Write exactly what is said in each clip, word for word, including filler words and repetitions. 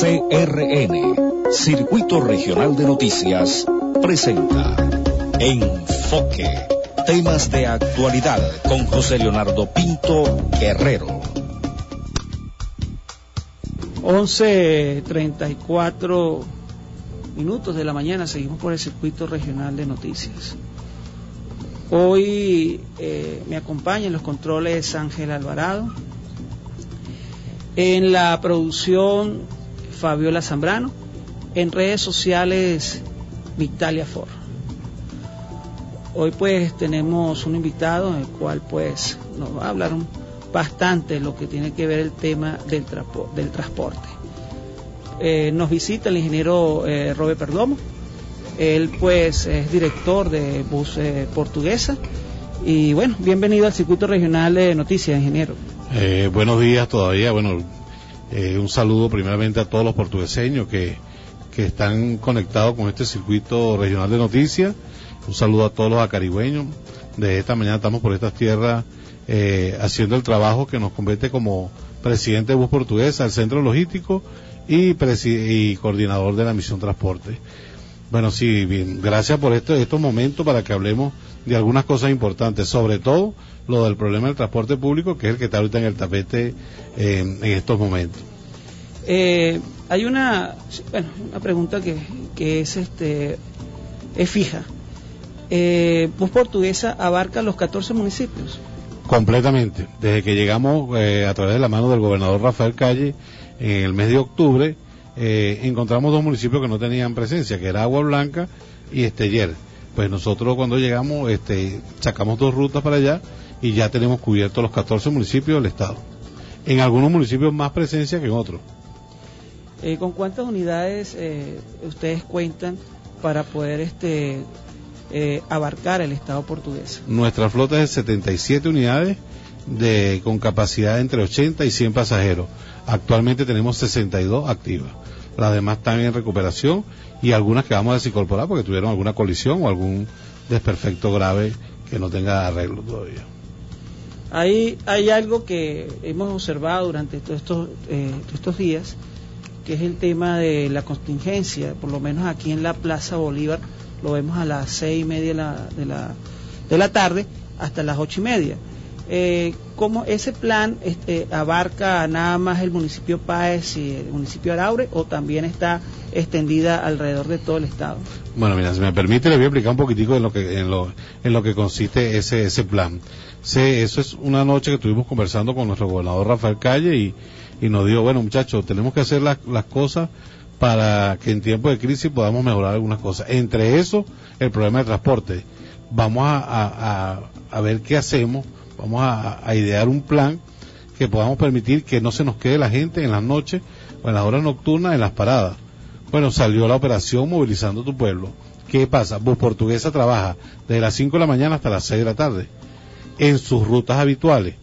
C R N, Circuito Regional de Noticias, presenta Enfoque. Temas de actualidad con José Leonardo Pinto Guerrero. once treinta y cuatro minutos de la mañana, seguimos por el Circuito Regional de Noticias. Hoy eh, me acompaña en los controles Ángel Alvarado, en la producción Fabiola Zambrano, en redes sociales Victalia For. Hoy pues tenemos un invitado en el cual pues nos va a hablar un, bastante de lo que tiene que ver el tema del, trapo, del transporte. Eh, nos visita el ingeniero eh, Robert Perdomo. Él pues es director de Bus eh, Portuguesa. Y bueno, bienvenido al Circuito Regional de Noticias, ingeniero. Eh, buenos días todavía. Bueno, eh, un saludo primeramente a todos los portugueseños que, que están conectados con este Circuito Regional de Noticias. Un saludo a todos los acarigüeños. De esta mañana estamos por estas tierras eh, haciendo el trabajo que nos compete como presidente de Bus Portuguesa, el centro logístico y, presi- y coordinador de la misión transporte. Bueno, sí, bien, gracias por esto, estos momentos para que hablemos de algunas cosas importantes, sobre todo lo del problema del transporte público, que es el que está ahorita en el tapete eh, en estos momentos. Eh, hay una, bueno, una pregunta que, que es este es fija. Eh, Bus Portuguesa abarca los catorce municipios. Completamente. Desde que llegamos eh, a través de la mano del gobernador Rafael Calle en el mes de octubre, eh, encontramos dos municipios que no tenían presencia, que era Agua Blanca y Esteller. Pues nosotros cuando llegamos este, sacamos dos rutas para allá y ya tenemos cubiertos los catorce municipios del estado. En algunos municipios más presencia que en otros. Eh, ¿Con cuántas unidades eh, ustedes cuentan para poder este eh, abarcar el estado portugués? Nuestra flota es de setenta y siete unidades de, con capacidad entre ochenta y cien pasajeros. Actualmente tenemos sesenta y dos activas. Las demás están en recuperación y algunas que vamos a desincorporar porque tuvieron alguna colisión o algún desperfecto grave que no tenga arreglo todavía. Hay, hay algo que hemos observado durante todos estos, eh, estos días, que es el tema de la contingencia. Por lo menos aquí en la Plaza Bolívar lo vemos a las seis y media de la, de la, de la tarde hasta las ocho y media. Eh, ¿Cómo ese plan este, abarca nada más el municipio Páez y el municipio Araure o también está extendida alrededor de todo el estado? Bueno, mira, si me permite le voy a explicar un poquitico en lo que en lo, en lo que consiste ese ese plan. Se, eso es una noche que estuvimos conversando con nuestro gobernador Rafael Calle y, y nos dijo, bueno muchachos, tenemos que hacer las, las cosas para que en tiempo de crisis podamos mejorar algunas cosas. Entre eso, el problema de transporte. Vamos a, a, a, a ver qué hacemos. Vamos a, a idear un plan que podamos permitir que no se nos quede la gente en las noches o en las horas nocturnas en las paradas. Bueno, salió la operación Movilizando tu Pueblo. ¿Qué pasa? Bus Portuguesa trabaja desde las cinco de la mañana hasta las seis de la tarde en sus rutas habituales.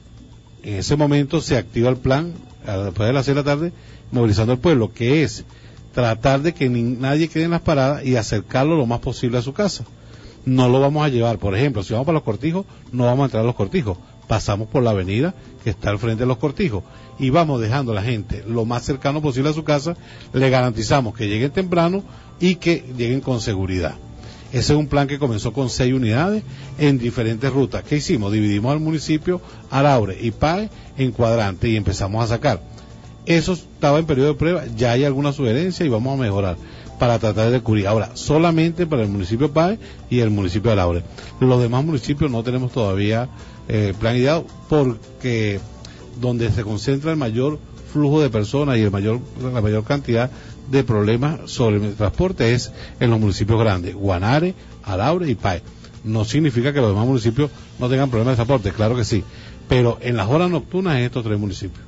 En ese momento se activa el plan, después de las seis de la tarde, Movilizando el Pueblo, que es tratar de que ni, nadie quede en las paradas y acercarlo lo más posible a su casa. No lo vamos a llevar, por ejemplo, si vamos para los Cortijos, no vamos a entrar a los Cortijos, pasamos por la avenida que está al frente de los Cortijos y vamos dejando a la gente lo más cercano posible a su casa, le garantizamos que lleguen temprano y que lleguen con seguridad. Ese es un plan que comenzó con seis unidades en diferentes rutas. ¿Qué hicimos? Dividimos al municipio Araure y Páez en cuadrantes y empezamos a sacar. Eso estaba en periodo de prueba, ya hay alguna sugerencia y vamos a mejorar para tratar de cubrir. Ahora, solamente para el municipio Páez y el municipio de Araure. Los demás municipios no tenemos todavía eh, plan ideado porque donde se concentra el mayor flujo de personas y el mayor la mayor cantidad de problemas sobre el transporte es en los municipios grandes, Guanare, Araure y Páez. No significa que los demás municipios no tengan problemas de transporte, claro que sí, pero en las horas nocturnas en estos tres municipios.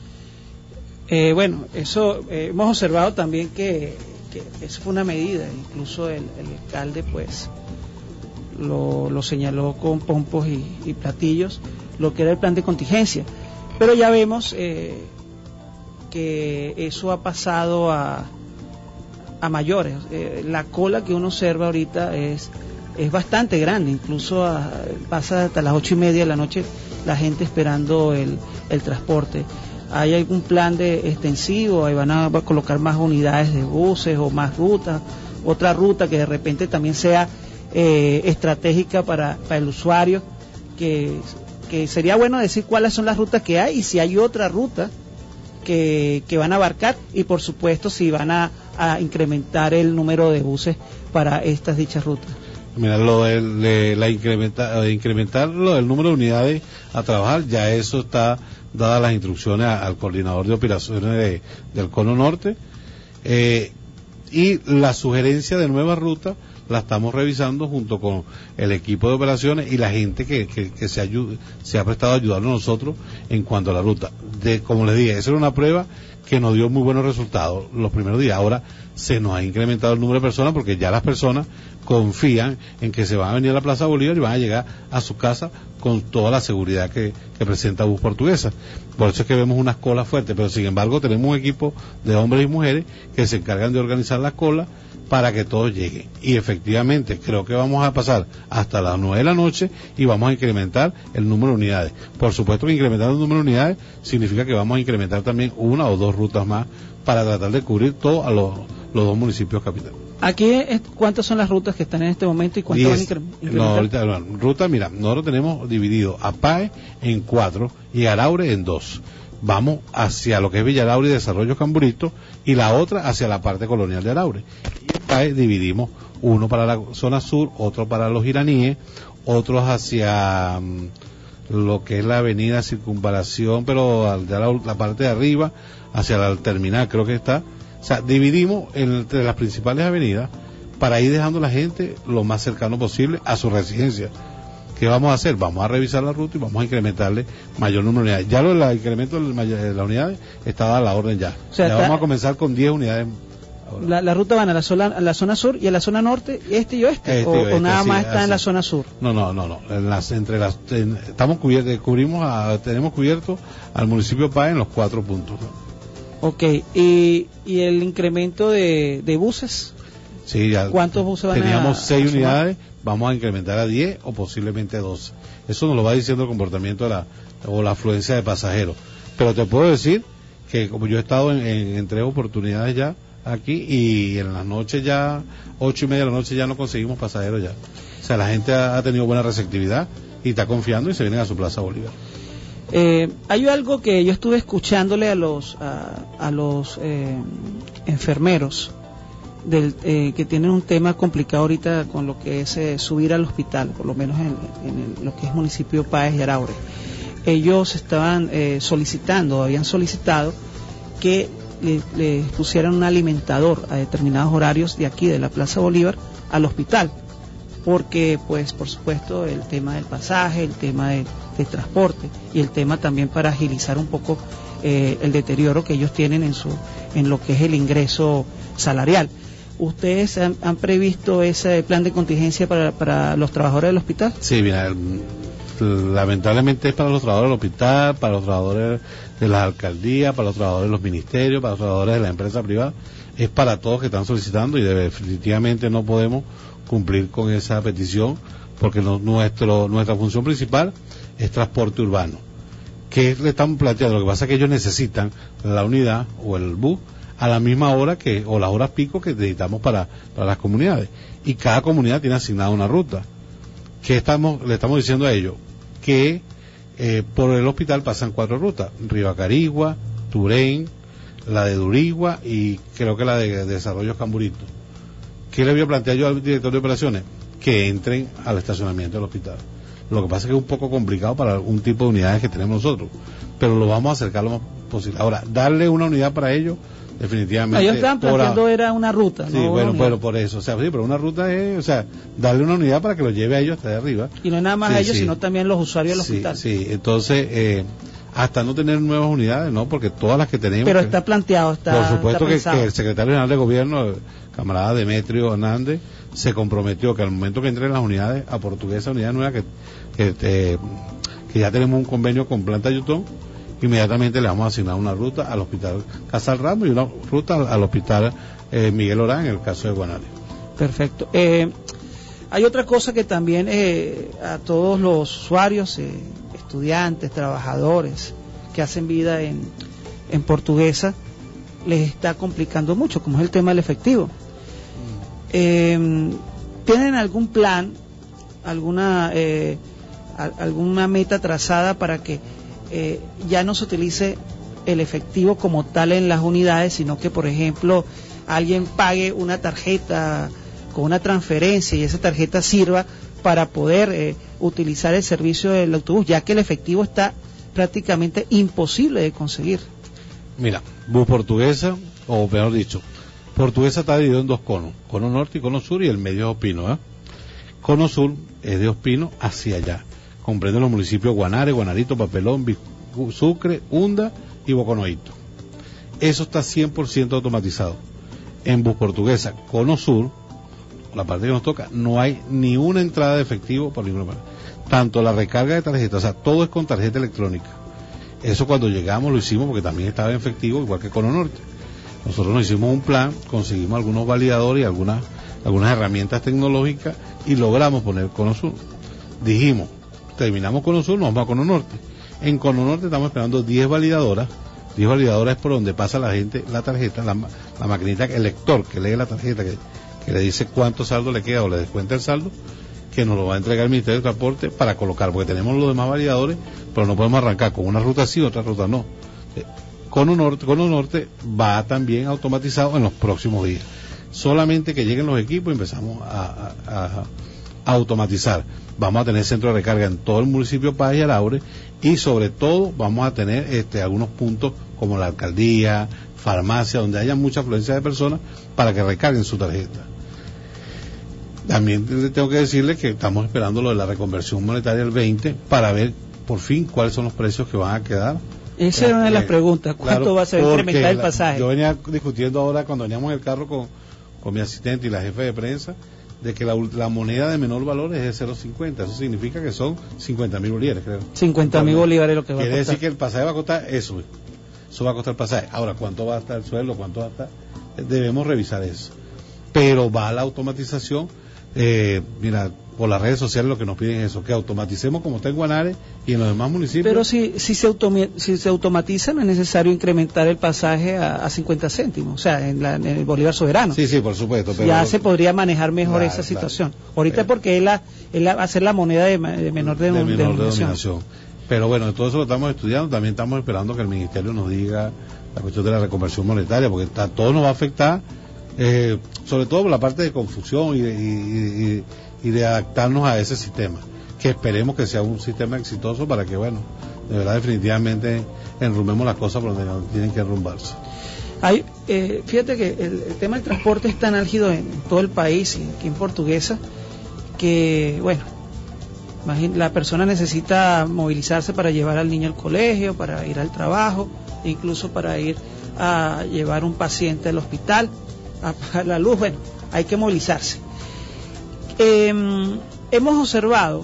Eh, bueno, eso eh, hemos observado también que que eso fue una medida, incluso el, el alcalde pues lo, lo señaló con pompos y, y platillos, lo que era el plan de contingencia, pero ya vemos eh, que eso ha pasado a, a mayores. Eh, la cola que uno observa ahorita es, es bastante grande, incluso a, pasa hasta las ocho y media de la noche la gente esperando el, el transporte. ¿Hay algún plan de extensivo? ¿Ahí van a colocar más unidades de buses o más rutas? Otra ruta que de repente también sea eh, estratégica para, para el usuario, que, que sería bueno decir cuáles son las rutas que hay y si hay otra ruta que, que van a abarcar, y por supuesto si van a, a incrementar el número de buses para estas dichas rutas. Mira, lo de, de la incrementa, de incrementar lo del número de unidades a trabajar, ya eso está dadas las instrucciones a, al coordinador de operaciones de, del Cono Norte, eh, y la sugerencia de nuevas rutas la estamos revisando junto con el equipo de operaciones y la gente que, que, que se, ayude, se ha prestado a ayudarnos a nosotros en cuanto a la ruta. De, como les dije, esa era una prueba que nos dio muy buenos resultados los primeros días. Ahora se nos ha incrementado el número de personas porque ya las personas confían en que se van a venir a la Plaza Bolívar y van a llegar a su casa con toda la seguridad que, que presenta Bus Portuguesa. Por eso es que vemos unas colas fuertes, pero sin embargo tenemos un equipo de hombres y mujeres que se encargan de organizar las colas para que todos lleguen. Y efectivamente creo que vamos a pasar hasta las nueve de la noche y vamos a incrementar el número de unidades. Por supuesto que incrementar el número de unidades significa que vamos a incrementar también una o dos rutas más para tratar de cubrir todos a los, los dos municipios capitales. Aquí, ¿cuántas son las rutas que están en este momento y cuántas van a incrementar? No, ahorita, no, ruta, mira, nosotros tenemos dividido a Pae en cuatro y a Araure en dos. Vamos hacia lo que es Villa Araure y Desarrollo Camburito, y la otra hacia la parte colonial de Araure. Y en Pae dividimos uno para la zona sur, otro para los iraníes, otros hacia um, lo que es la avenida Circunvalación, pero al, de la, la parte de arriba, hacia la terminal creo que está. O sea, dividimos entre las principales avenidas para ir dejando a la gente lo más cercano posible a su residencia. ¿Qué vamos a hacer? Vamos a revisar la ruta y vamos a incrementarle mayor número de unidades. Ya lo del incremento de las unidades está dada la orden ya. O sea, ya vamos a comenzar con diez unidades. La, la ruta van a la, zona, a la zona sur y a la zona norte, este y oeste, este o, y oeste, o nada sí, más está así. En la zona sur. No, no, no, no. En las, entre las, en, estamos cubiertos, cubrimos, a, tenemos cubierto al municipio Pae en los cuatro puntos, ¿no? Ok, ¿y, y el incremento de, de buses? Sí, ya. ¿Cuántos buses van teníamos a Teníamos seis unidades, vamos a incrementar a diez o posiblemente doce. Eso nos lo va diciendo el comportamiento de la, o la afluencia de pasajeros. Pero te puedo decir que como yo he estado en, en, en tres oportunidades ya aquí, y en las noches ya, ocho y media de la noche ya no conseguimos pasajeros ya. O sea, la gente ha, ha tenido buena receptividad y está confiando y se vienen a su Plaza Bolívar. Eh, hay algo que yo estuve escuchándole a los a, a los eh, enfermeros del, eh, que tienen un tema complicado ahorita con lo que es eh, subir al hospital, por lo menos en, en el, lo que es municipio Páez y Araure. Ellos estaban eh, solicitando, habían solicitado que le, le pusieran un alimentador a determinados horarios de aquí de la Plaza Bolívar al hospital, porque pues por supuesto el tema del pasaje, el tema de, de transporte y el tema también para agilizar un poco eh, el deterioro que ellos tienen en su en lo que es el ingreso salarial. ¿Ustedes han, han previsto ese plan de contingencia para, para los trabajadores del hospital? Sí, mira, lamentablemente es para los trabajadores del hospital, para los trabajadores de las alcaldías, para los trabajadores de los ministerios, para los trabajadores de la empresa privada, es para todos que están solicitando y definitivamente no podemos cumplir con esa petición porque no, nuestro nuestra función principal es transporte urbano. ¿Qué le estamos planteando? Lo que pasa es que ellos necesitan la unidad o el bus a la misma hora que o las horas pico que necesitamos para, para las comunidades, y cada comunidad tiene asignada una ruta. ¿Qué estamos le estamos diciendo a ellos? Que eh, por el hospital pasan cuatro rutas: Ribacarigua, Turén, la de Durigua y creo que la de, de Desarrollo Camburito. ¿Qué le voy a plantear yo al director de operaciones? Que entren al estacionamiento del hospital. Lo que pasa es que es un poco complicado para algún tipo de unidades que tenemos nosotros, pero lo vamos a acercar lo más posible. Ahora, darle una unidad para ellos, definitivamente. Ellos estaban planteando a... era una ruta. Sí, no bueno, bueno, por eso. O sea, sí, pero una ruta es, o sea, darle una unidad para que lo lleve a ellos hasta de arriba. Y no nada más sí, a ellos, sí. sino también los usuarios del sí, hospital. Sí, entonces, eh, hasta no tener nuevas unidades, ¿no? Porque todas las que tenemos... Pero que, está planteado, está Por supuesto que, está que el secretario general de gobierno, el camarada Demetrio Hernández, se comprometió que al momento que entren las unidades a Portuguesa, unidades nuevas, que, que, eh, que ya tenemos un convenio con Planta Yutón, inmediatamente le vamos a asignar una ruta al hospital Casal Ramos y una ruta al, al hospital eh, Miguel Orán en el caso de Guanare. Perfecto. Eh, hay otra cosa que también eh, a todos los usuarios, eh, estudiantes, trabajadores que hacen vida en, en Portuguesa les está complicando mucho, como es el tema del efectivo. Eh, ¿Tienen algún plan, alguna eh, a, alguna meta trazada para que eh, ya no se utilice el efectivo como tal en las unidades, sino que, por ejemplo, alguien pague una tarjeta con una transferencia y esa tarjeta sirva para poder eh, utilizar el servicio del autobús, ya que el efectivo está prácticamente imposible de conseguir? Mira, Bus Portuguesa, o mejor dicho, Portuguesa está dividido en dos conos, cono norte y cono sur, y el medio es Ospino, ¿eh? Cono sur es de Ospino hacia allá, comprende los municipios Guanare, Guanarito, Papelón, Sucre, Hunda y Boconoito. Eso está cien por ciento automatizado. En Bus Portuguesa, cono sur, la parte que nos toca, no hay ni una entrada de efectivo por ninguna parte. Tanto la recarga de tarjeta, o sea, todo es con tarjeta electrónica. Eso cuando llegamos lo hicimos porque también estaba en efectivo, igual que Cono Norte. Nosotros nos hicimos un plan, conseguimos algunos validadores y algunas, algunas herramientas tecnológicas y logramos poner Cono Sur. Dijimos, terminamos Cono Sur, nos vamos a Cono Norte. En Cono Norte estamos esperando diez validadoras. diez validadoras es por donde pasa la gente la tarjeta, la, la maquinita, el lector que lee la tarjeta, que, que le dice cuánto saldo le queda o le descuenta el saldo, que nos lo va a entregar el Ministerio de Transporte para colocar, porque tenemos los demás validadores, pero no podemos arrancar con una ruta sí, otra ruta no. Cono Norte, Cono Norte va también automatizado en los próximos días. Solamente que lleguen los equipos y empezamos a, a, a, a automatizar. Vamos a tener centro de recarga en todo el municipio Paz y Araure, y sobre todo vamos a tener este, algunos puntos como la alcaldía, farmacia, donde haya mucha afluencia de personas para que recarguen su tarjeta. También tengo que decirles que estamos esperando lo de la reconversión monetaria el veinte para ver por fin cuáles son los precios que van a quedar. Esa era una de las preguntas, ¿cuánto claro, va a ser incrementar el pasaje? Yo venía discutiendo ahora cuando veníamos en el carro con, con mi asistente y la jefe de prensa, de que la, la moneda de menor valor es de cero punto cincuenta, eso significa que son cincuenta mil bolívares, creo. cincuenta mil bolívares lo que va a costar. Quiere decir que el pasaje va a costar eso, eso va a costar el pasaje. Ahora, ¿cuánto va a estar el sueldo? ¿Cuánto va a estar? Debemos revisar eso. Pero va a la automatización. Eh, mira, por las redes sociales lo que nos piden es eso, que automaticemos como está en Guanare y en los demás municipios. Pero si si se, automi- si se automatiza, no es necesario incrementar el pasaje a, a cincuenta céntimos, o sea, en, la, en el Bolívar Soberano. Sí, sí, por supuesto. Pero ya se podría manejar mejor claro, esa situación. Claro. Ahorita eh, porque es la, es la, hacer la moneda de, de menor, de, de menor denominación. denominación. Pero bueno, todo eso lo estamos estudiando, también estamos esperando que el Ministerio nos diga la cuestión de la reconversión monetaria, porque está, todo nos va a afectar. Eh, sobre todo por la parte de confusión y de, y, y, y de adaptarnos a ese sistema, que esperemos que sea un sistema exitoso para que, bueno, de verdad definitivamente enrumbemos las cosas por donde tienen que enrumbarse. Hay, eh, fíjate que el, el tema del transporte es tan álgido en, en todo el país y aquí en Portuguesa que, bueno, la persona necesita movilizarse para llevar al niño al colegio, para ir al trabajo, incluso para ir a llevar un paciente al hospital, a apagar la luz. Bueno, hay que movilizarse. Eh, hemos observado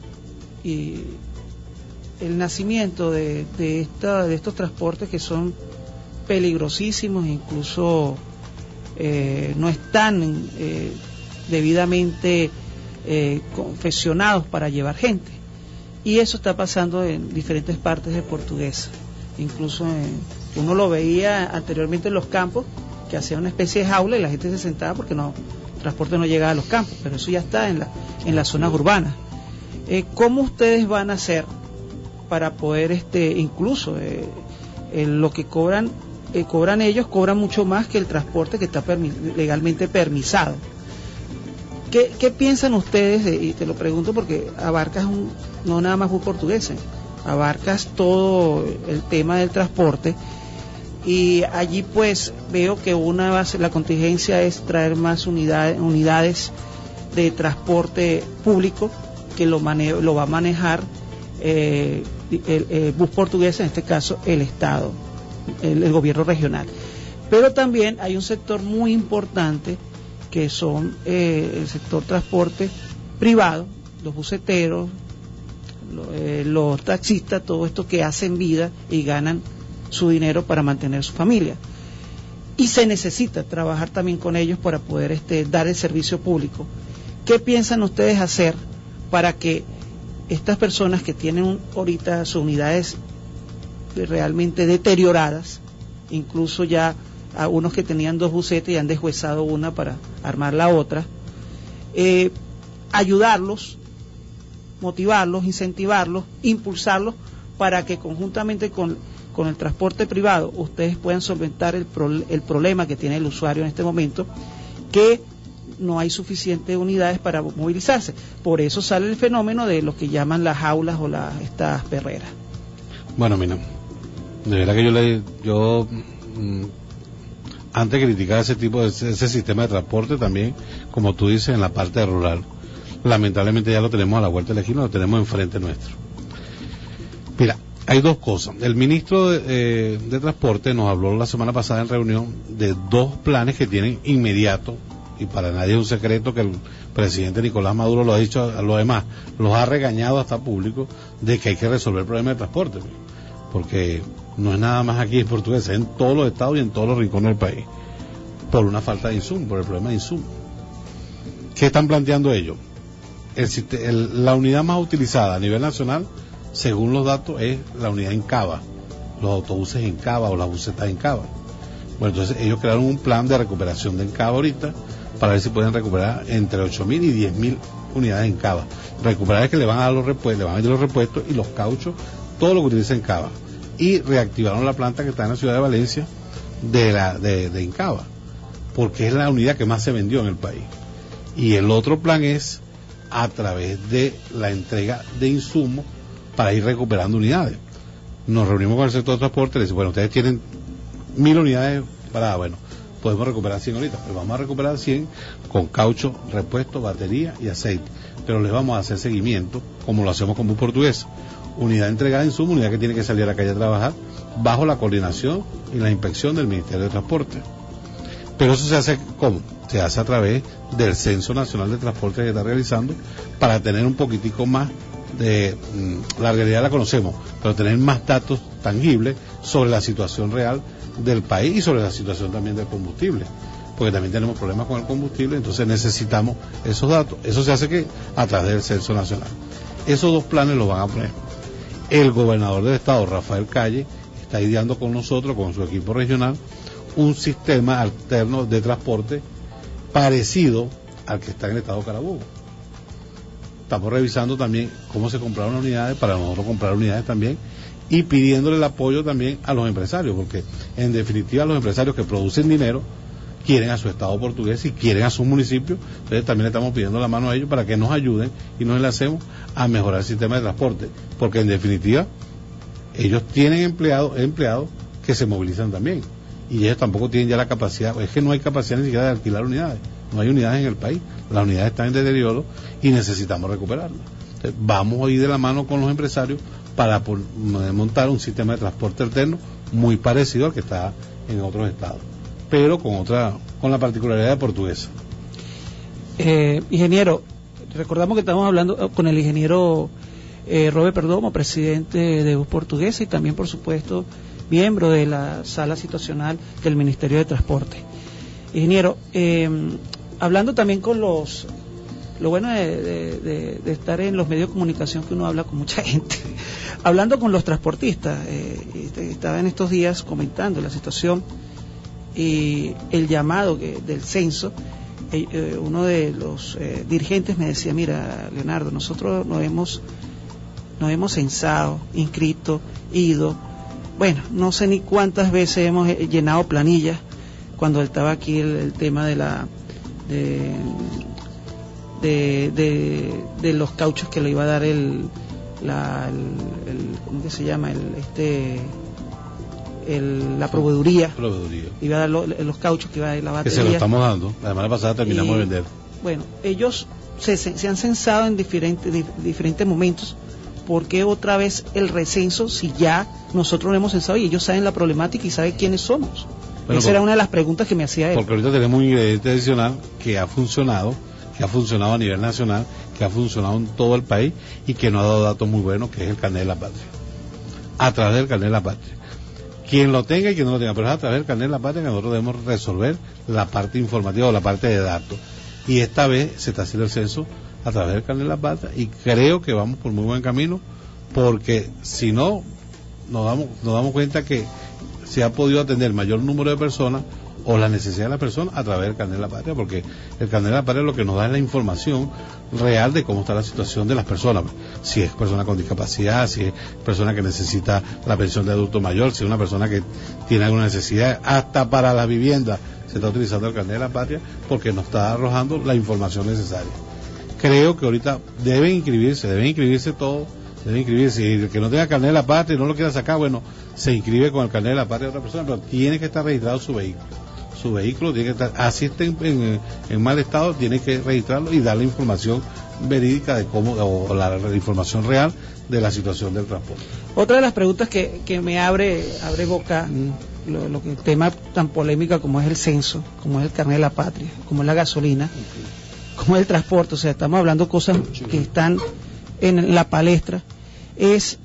y el nacimiento de, de, esta, de estos transportes que son peligrosísimos, incluso eh, no están eh, debidamente eh, confeccionados para llevar gente, y eso está pasando en diferentes partes de Portuguesa. Incluso en, uno lo veía anteriormente en los campos, que hacía una especie de jaula y la gente se sentaba porque no, el transporte no llegaba a los campos, pero eso ya está en la, en las zonas urbanas. Eh, ¿Cómo ustedes van a hacer para poder, este, incluso eh, eh, lo que cobran, eh, cobran ellos, cobran mucho más que el transporte que está permi- legalmente permisado? ¿Qué, qué piensan ustedes? De, y te lo pregunto porque abarcas un, no nada más Bus Portuguesa, abarcas todo el tema del transporte. Y allí pues veo que una base, la contingencia es traer más unidades, unidades de transporte público que lo, mane, lo va a manejar eh, el, el Bus Portuguesa, en este caso el Estado, el, el gobierno regional. Pero también hay un sector muy importante que son eh, el sector transporte privado, los buceteros, lo, eh, los taxistas, todo esto que hacen vida y ganan su dinero para mantener su familia, y se necesita trabajar también con ellos para poder este, dar el servicio público. ¿Qué piensan ustedes hacer para que estas personas que tienen un, ahorita sus unidades realmente deterioradas incluso ya a unos que tenían dos busetas y han deshuesado una para armar la otra. Eh, ayudarlos, motivarlos, incentivarlos, impulsarlos para que conjuntamente con, con el transporte privado ustedes puedan solventar el, pro, el problema que tiene el usuario en este momento, que no hay suficientes unidades para movilizarse. Por eso sale el fenómeno de lo que llaman las jaulas o las estas perreras. Bueno, mira, de verdad que yo le yo mm, antes de criticar ese tipo de ese, ese sistema de transporte también, como tú dices, en la parte rural, lamentablemente ya lo tenemos a la vuelta de la esquina, lo tenemos enfrente nuestro. Mira, hay dos cosas. El ministro de, eh, de Transporte nos habló la semana pasada en reunión de dos planes que tienen inmediato, y para nadie es un secreto que el presidente Nicolás Maduro lo ha dicho a los demás, los ha regañado hasta público de que hay que resolver el problema de transporte, porque no es nada más aquí en Portuguesa, es en todos los estados y en todos los rincones del país, por una falta de insumos, por el problema de insumos. ¿Qué están planteando ellos? El, el, la unidad más utilizada a nivel nacional, según los datos, es la unidad en Cava, los autobuses en Cava o las busetas en Cava. Bueno, entonces ellos crearon un plan de recuperación de Encava ahorita, para ver si pueden recuperar entre ocho mil y diez mil unidades en Cava. Recuperar es que le van a dar los repuestos, le van a meter los repuestos y los cauchos, todo lo que utiliza en Cava. Y reactivaron la planta que está en la ciudad de Valencia de la de, de Encava, porque es la unidad que más se vendió en el país. Y el otro plan es a través de la entrega de insumos para ir recuperando unidades. Nos reunimos con el sector de transporte y le decimos, bueno, ustedes tienen mil unidades paradas, bueno, podemos recuperar cien ahorita, pero vamos a recuperar cien con caucho, repuesto, batería y aceite, pero les vamos a hacer seguimiento como lo hacemos con Bus Portuguesa, unidad entregada en insumos, unidad que tiene que salir a la calle a trabajar bajo la coordinación y la inspección del Ministerio de Transporte. Pero eso se hace ¿cómo? Se hace a través del Censo Nacional de Transporte que está realizando, para tener un poquitico más de, mmm, la realidad la conocemos, pero tener más datos tangibles sobre la situación real del país y sobre la situación también del combustible, porque también tenemos problemas con el combustible, entonces necesitamos esos datos. Eso se hace que a través del Censo Nacional. Esos dos planes los van a poner. El gobernador del estado, Rafael Calle, está ideando con nosotros, con su equipo regional, un sistema alterno de transporte parecido al que está en el estado de Carabobo. Estamos revisando también cómo se compraron unidades para nosotros comprar unidades también, y pidiéndole el apoyo también a los empresarios, porque en definitiva los empresarios que producen dinero quieren a su estado portugués y quieren a sus municipios, entonces también le estamos pidiendo la mano a ellos para que nos ayuden y nos enlacemos a mejorar el sistema de transporte, porque en definitiva ellos tienen empleados empleados que se movilizan también, y ellos tampoco tienen ya la capacidad, es que no hay capacidad ni siquiera de alquilar unidades, no hay unidades en el país, las unidades están en deterioro y necesitamos recuperarlas. Entonces, vamos a ir de la mano con los empresarios para por, montar un sistema de transporte alterno muy parecido al que está en otros estados, pero con otra, con la particularidad de Portuguesa. Eh, ingeniero, recordamos que estamos hablando con el ingeniero eh, Robert Perdomo, presidente de Bus Portuguesa y también, por supuesto, miembro de la sala situacional del Ministerio de Transporte. Ingeniero, eh, hablando también con los, lo bueno de, de, de, de estar en los medios de comunicación, que uno habla con mucha gente, hablando con los transportistas, eh, estaba en estos días comentando la situación y el llamado que, del censo. Eh, eh, uno de los eh, dirigentes me decía, mira, Leonardo, nosotros nos hemos, nos hemos censado, inscrito, ido, bueno, no sé ni cuántas veces hemos llenado planillas cuando estaba aquí el, el tema de la de, de, de, de los cauchos que le iba a dar el, la, el, el ¿cómo que se llama? el este el, la proveeduría, proveeduría. Iba a dar lo, los cauchos que iba a dar la batería, que se lo estamos dando, la semana pasada terminamos y, de vender. Bueno, ellos se, se han censado en diferentes, diferentes momentos. ¿Por qué otra vez el recenso si ya nosotros lo hemos censado y ellos saben la problemática y saben quiénes somos? Bueno, esa por, era una de las preguntas que me hacía él. Porque ahorita tenemos un ingrediente adicional que ha funcionado, que ha funcionado a nivel nacional, que ha funcionado en todo el país y que nos ha dado datos muy buenos, que es el carnet de la patria. A través del carnet de la patria. Quien lo tenga y quien no lo tenga, pero es a través del carnet de la patria que nosotros debemos resolver la parte informativa o la parte de datos. Y esta vez se está haciendo el censo a través del carnet de la patria y creo que vamos por muy buen camino, porque si no nos damos nos damos cuenta que se ha podido atender mayor número de personas o la necesidad de la persona a través del carnet de la patria, porque el carnet de la patria lo que nos da es la información real de cómo está la situación de las personas, si es persona con discapacidad, si es persona que necesita la pensión de adulto mayor, si es una persona que tiene alguna necesidad, hasta para la vivienda se está utilizando el carnet de la patria porque nos está arrojando la información necesaria. Creo que ahorita deben inscribirse, deben inscribirse todos, deben inscribirse, y el que no tenga carnet de la patria y no lo quiera sacar, bueno, se inscribe con el carnet de la patria de otra persona, pero tiene que estar registrado su vehículo. Su vehículo tiene que estar, así esté en, en, en mal estado, tiene que registrarlo y dar la información verídica de cómo, o la, la información real de la situación del transporte. Otra de las preguntas que, que me abre abre boca, mm. lo, lo que el tema tan polémico como es el censo, como es el carnet de la patria, como es la gasolina, okay. como es el transporte, o sea, estamos hablando cosas que están en la palestra, es,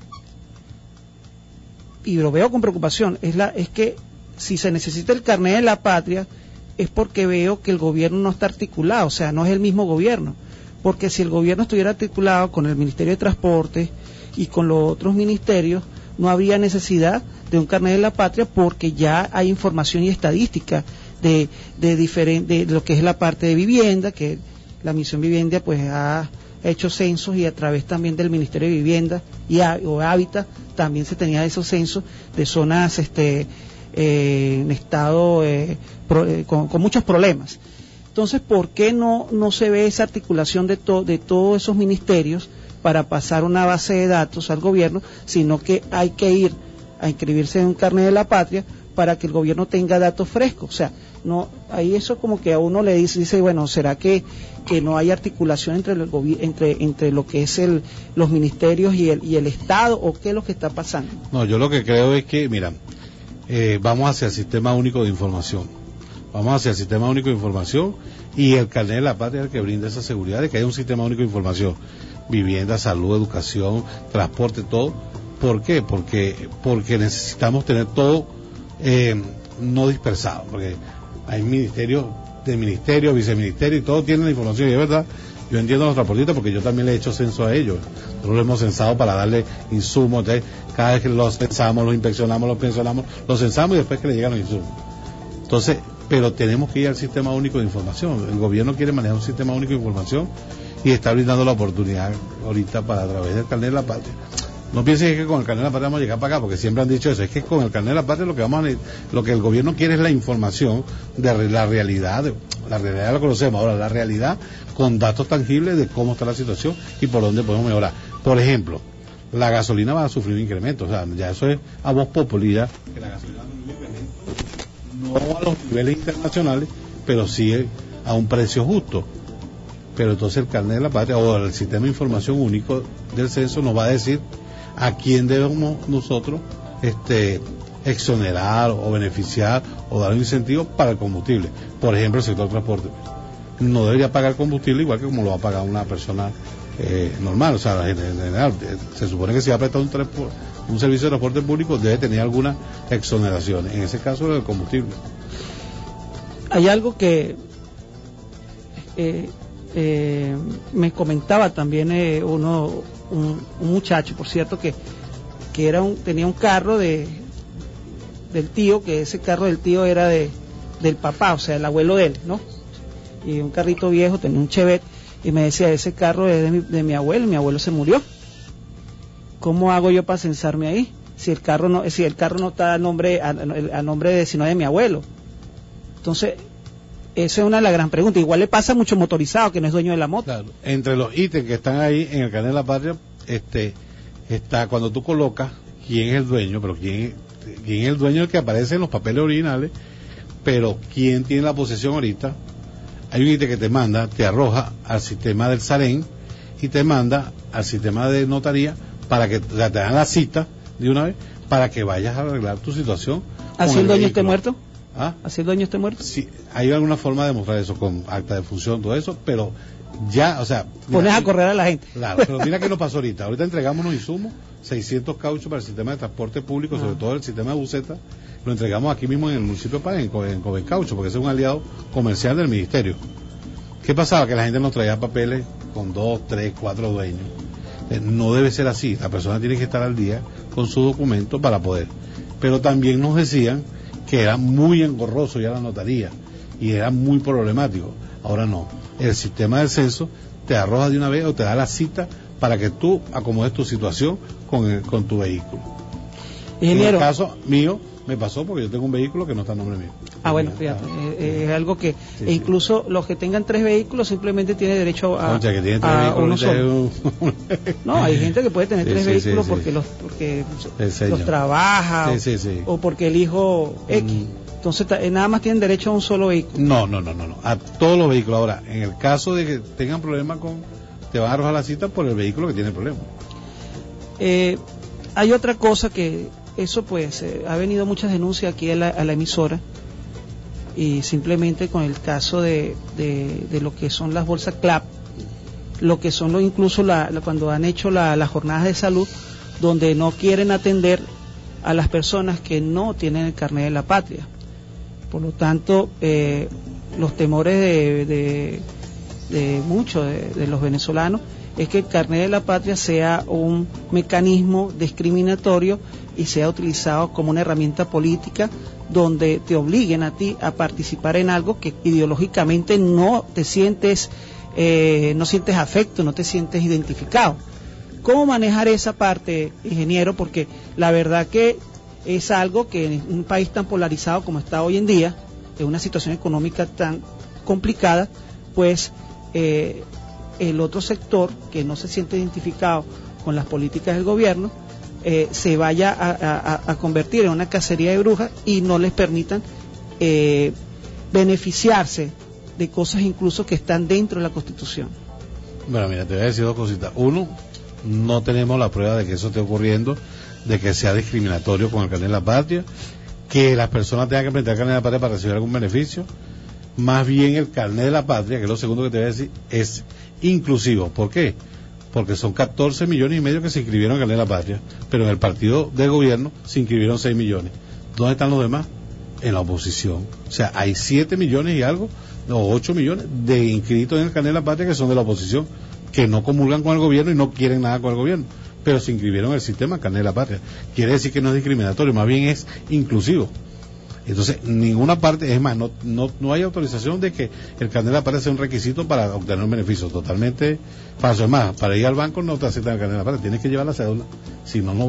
y lo veo con preocupación, es la es que si se necesita el carnet de la patria es porque veo que el gobierno no está articulado, o sea, no es el mismo gobierno, porque si el gobierno estuviera articulado con el Ministerio de Transporte y con los otros ministerios, no habría necesidad de un carnet de la patria porque ya hay información y estadística de, de, diferente, de lo que es la parte de vivienda, que la Misión Vivienda pues ha hecho censos y a través también del Ministerio de Vivienda y o Hábitat también se tenía esos censos de zonas este Eh, en estado eh, pro, eh, con, con muchos problemas. Entonces, ¿por qué no no se ve esa articulación de, to, de todos esos ministerios para pasar una base de datos al gobierno, sino que hay que ir a inscribirse en un carnet de la patria para que el gobierno tenga datos frescos? O sea, no, ahí eso como que a uno le dice, dice bueno, ¿será que, que no hay articulación entre el entre entre lo que es el los ministerios y el y el Estado, o qué es lo que está pasando? No, yo lo que creo es que, mira, Eh, vamos hacia el sistema único de información, vamos hacia el sistema único de información y el carnet de la patria es el que brinda esa seguridad de que hay un sistema único de información, vivienda, salud, educación, transporte, todo. ¿Por qué? Porque porque necesitamos tener todo eh, no dispersado, porque hay ministerios de ministerios, viceministerios y todos tienen la información, y es verdad, yo entiendo a los transportistas porque yo también le he hecho censo a ellos, nosotros lo hemos censado para darle insumos, entonces cada vez que los censamos, los inspeccionamos, los pensionamos, los censamos y después que le llegan los insumos. Entonces, pero tenemos que ir al sistema único de información, el gobierno quiere manejar un sistema único de información y está brindando la oportunidad ahorita para a través del carnet de la patria. No piensen que con el carnet de la patria vamos a llegar para acá, porque siempre han dicho eso, es que con el carnet de la patria lo que vamos a, lo que el gobierno quiere es la información de la realidad, de, la realidad la conocemos, ahora la realidad con datos tangibles de cómo está la situación y por dónde podemos mejorar. Por ejemplo, la gasolina va a sufrir un incremento, o sea, ya eso es a voz populi, ya, que la gasolina va a sufrir un incremento, no a los niveles internacionales, pero sí a un precio justo. Pero entonces el carnet de la patria o el sistema de información único del censo nos va a decir a quién debemos nosotros este exonerar o beneficiar o dar un incentivo para el combustible. Por ejemplo, el sector transporte no debería pagar combustible igual que como lo va a pagar una persona eh, normal, o sea, en general se supone que si va a prestar un, un servicio de transporte público debe tener alguna exoneración, en ese caso el combustible. Hay algo que eh, eh, me comentaba también eh, uno un, un muchacho, por cierto, que que era un tenía un carro de del tío, que ese carro del tío era de del papá, o sea, el abuelo de él, ¿no? Y un carrito viejo, tenía un Chevette, y me decía, ese carro es de mi, de mi abuelo, mi abuelo se murió. ¿Cómo hago yo para censarme ahí? Si el carro no, si el carro no está a nombre, a, a nombre de, sino de mi abuelo. Entonces, esa es una de las gran preguntas. Igual le pasa a mucho motorizado que no es dueño de la moto. Claro. Entre los ítems que están ahí en el carnet de la patria, este, está cuando tú colocas quién es el dueño, pero quién, quién es el dueño, el que aparece en los papeles originales, pero quién tiene la posesión ahorita. Hay un ítem que te manda, te arroja al sistema del SAREN y te manda al sistema de notaría para que te dan la cita de una vez para que vayas a arreglar tu situación. ¿Así el dueño esté muerto? ¿Ah? ¿Así el dueño esté muerto? Sí, hay alguna forma de demostrar eso con acta de función, todo eso, pero ya, o sea... Pones mira, a correr a la gente. Claro, pero mira qué nos pasó ahorita. Ahorita entregamos unos insumos, seiscientos cauchos para el sistema de transporte público, ah. sobre todo el sistema de buseta. Lo entregamos aquí mismo en el municipio de Páez, en, en Covencaucho, porque ese es un aliado comercial del ministerio. ¿Qué pasaba? Que la gente nos traía papeles con dos, tres, cuatro dueños. Eh, no debe ser así. La persona tiene que estar al día con su documento para poder. pero también nos decían que era muy engorroso ya la notaría y era muy problemático. Ahora no, el sistema del censo te arroja de una vez o te da la cita para que tú acomodes tu situación con, el, con tu vehículo. Ingeniero. En el caso mío me pasó porque yo tengo un vehículo que no está a nombre mío. Ah, bueno, fíjate, ah, es, es algo que sí, e incluso sí. Los que tengan tres vehículos simplemente tienen derecho a, Concha, que tiene tres a uno solo. Un... No, hay gente que puede tener sí, tres sí, vehículos sí, porque sí. los porque sí, los trabaja sí, sí, sí. O, o porque el hijo X. Mm. Entonces nada más tienen derecho a un solo vehículo. No, no, no, no, no, a todos los vehículos. Ahora, en el caso de que tengan problemas con, te van a arrojar la cita por el vehículo que tiene el problema. Eh, hay otra cosa que eso pues eh, ha venido muchas denuncias aquí a la, a la emisora y simplemente con el caso de, de, de lo que son las bolsas C L A P, lo que son los, incluso la, la, cuando han hecho las la jornadas de salud donde no quieren atender a las personas que no tienen el carnet de la patria. Por lo tanto, eh, los temores de, de, de muchos de, de los venezolanos es que el carnet de la patria sea un mecanismo discriminatorio y sea utilizado como una herramienta política donde te obliguen a ti a participar en algo que ideológicamente no te sientes, eh, no sientes afecto, no te sientes identificado. ¿Cómo manejar esa parte, ingeniero? Porque la verdad que es algo que en un país tan polarizado como está hoy en día, en una situación económica tan complicada, pues eh, el otro sector que no se siente identificado con las políticas del gobierno eh, se vaya a, a, a convertir en una cacería de brujas y no les permitan eh, beneficiarse de cosas incluso que están dentro de la Constitución. Bueno, mira, te voy a decir dos cositas. Uno, no tenemos la prueba de que eso esté ocurriendo, de que sea discriminatorio con el carnet de la patria, que las personas tengan que presentar el carnet de la patria para recibir algún beneficio. Más bien el carnet de la patria, que es lo segundo que te voy a decir, es inclusivo. ¿Por qué? Porque son catorce millones y medio que se inscribieron en el carnet de la patria, pero en el partido de gobierno se inscribieron seis millones. ¿Dónde están los demás? En la oposición. O sea, hay siete millones y algo, o ocho millones de inscritos en el carnet de la patria que son de la oposición, que no comulgan con el gobierno y no quieren nada con el gobierno, pero se inscribieron en el sistema carnet de la patria. Quiere decir que no es discriminatorio, más bien es inclusivo. Entonces, ninguna parte, es más, no, no, no hay autorización de que el carnet de la patria sea un requisito para obtener un beneficio, totalmente falso. Es más, para ir al banco no te aceptan el carnet de la patria, tienes que llevar la cédula, si no, no